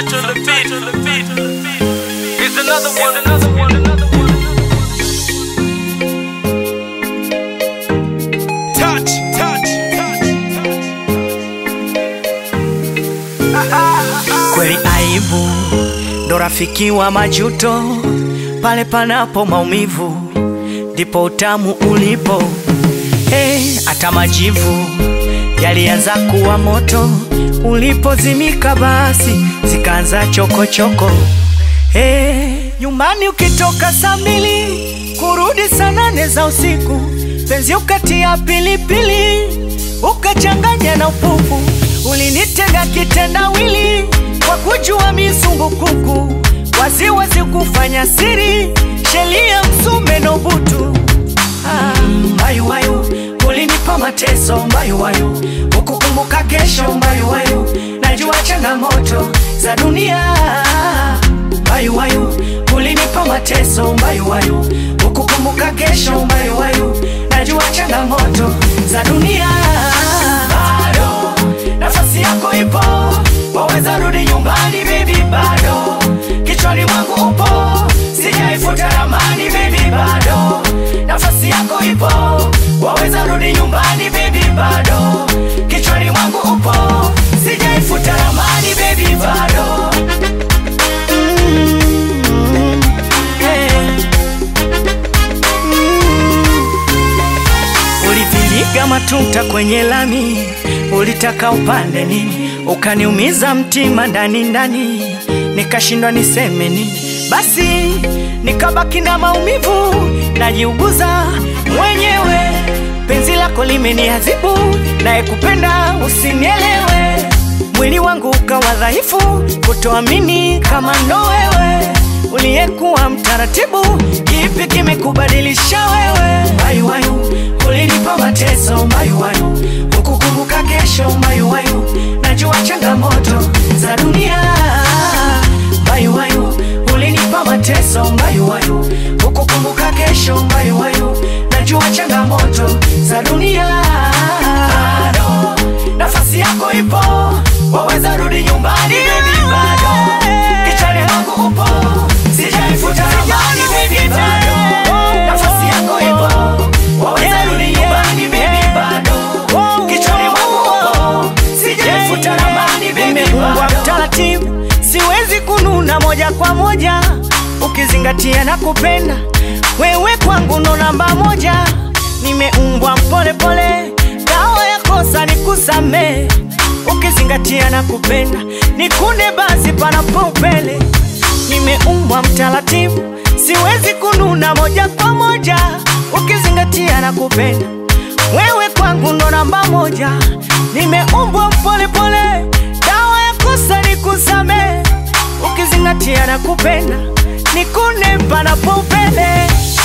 touch on the beat. Here's another one. Touch. Kweli aibu ndo rafiki wa majuto, pale panapo maumivu ndipo utamu ulipo. Hata majivu yalianza kuwa moto, ulipozimika basi zikaanza chokochoko. Nyumbani ukitoka saa 2 kurudi saa 8 za usiku, penzi ukatia pilipili ukachanganya na upupu. Ulinitega kitendawili kwa kujua misumbukuku, waziwazi kufanya siri, shelia msume no butu. Mbayuwayu, ulinipa mateso mbayuwayu, ukukumbuka kesho mbayuwayu, najua changamoto za dunia. Mbayuwayu, ulinipa mateso mbayuwayu, ukukumbuka kesho mbayuwayu, najua changamoto za dunia. Bado nafasi yako ipo, waweza rudi nyumbani baby. Bado kichwani mwangu upo, sijaifuta ramani baby. Bado nafasi yako ipo, waweza rudi nyumbani baby. Bado kichwani mwangu upo, sijaifuta ramani baby. Bado ulipindiga matuta kwenye lami, ulitaka upande nini, ukaniumiza mtima ndani ndani, nikashindwa niseme nini. Basi nikabaki na maumivu, najiuguza mwenyewe. Penzi lako limeniadhibu, naye kupenda usinielewe. Mwili wangu ukawa dhaifu, kutoamini kama ndo wewe uliyekuwa mtaratibu. Kipi kimekubadilisha wewe? Mbayuwayu, ulinipa mateso mbayuwayu, ukukumbuka kesho mbayuwayu, najua changamoto za dunia. Mbayuwayu, ulinipa mateso mbayuwayu, ukukumbuka kesho mbayuwayu, najua changamoto za dunia. Bado nafasi yako ipo, waweza rudi nyumbani baby. Bado kichwani mwangu upo, sijaifuta ramani baby. Bado nafasi yako ipo, waweza rudi nyumbani baby. Bado kichwani mwangu upo, sijaifuta ramani baby. Bado taratibu, siwezi kununa moja kwa moja, ukizingatia na kupenda wewe kwangu ndo namba 1. Nimeumbwa mpole pole, dawa ya kosa ni kusamehe, ukizingatia na kupenda nikune basi panapo upele. Nimeumbwa mtaratibu, siwezi kununa moja kwa moja, ukizingatia na kupenda wewe kwangu ndo namba 1. Nimeumbwa mpole pole, dawa ya kosa ni kusamehe, ukizingatia na kupenda nikune panapo upele.